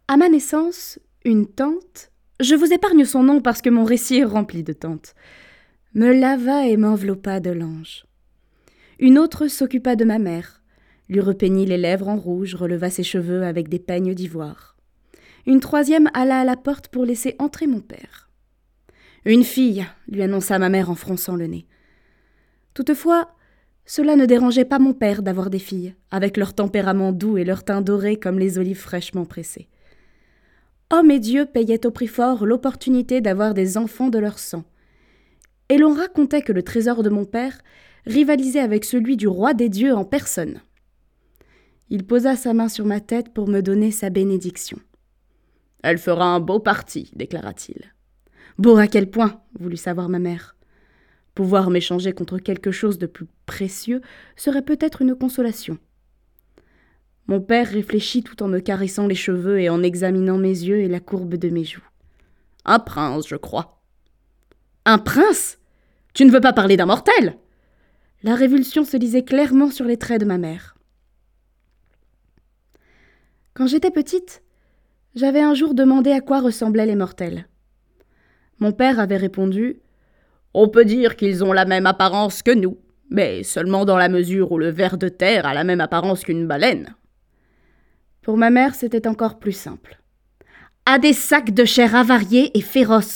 À ma naissance, une tante, je vous épargne son nom parce que mon récit est rempli de tantes, me lava et m'enveloppa de lange. Une autre s'occupa de ma mère, lui repeignit les lèvres en rouge, releva ses cheveux avec des peignes d'ivoire. Une troisième alla à la porte pour laisser entrer mon père. Une fille, lui annonça ma mère en fronçant le nez. Toutefois, cela ne dérangeait pas mon père d'avoir des filles, avec leur tempérament doux et leur teint doré comme les olives fraîchement pressées. Hommes et dieux payaient au prix fort l'opportunité d'avoir des enfants de leur sang. Et l'on racontait que le trésor de mon père rivalisait avec celui du roi des dieux en personne. Il posa sa main sur ma tête pour me donner sa bénédiction. « Elle fera un beau parti, déclara-t-il. »« Beau à quel point ?» voulut savoir ma mère. Pouvoir m'échanger contre quelque chose de plus précieux serait peut-être une consolation. Mon père réfléchit tout en me caressant les cheveux et en examinant mes yeux et la courbe de mes joues. « Un prince, je crois. »« Un prince ? Tu ne veux pas parler d'un mortel ?» La révulsion se lisait clairement sur les traits de ma mère. Quand j'étais petite, j'avais un jour demandé à quoi ressemblaient les mortels. Mon père avait répondu « On peut dire qu'ils ont la même apparence que nous, mais seulement dans la mesure où le ver de terre a la même apparence qu'une baleine. » Pour ma mère, c'était encore plus simple. « À des sacs de chair avariés et féroces. »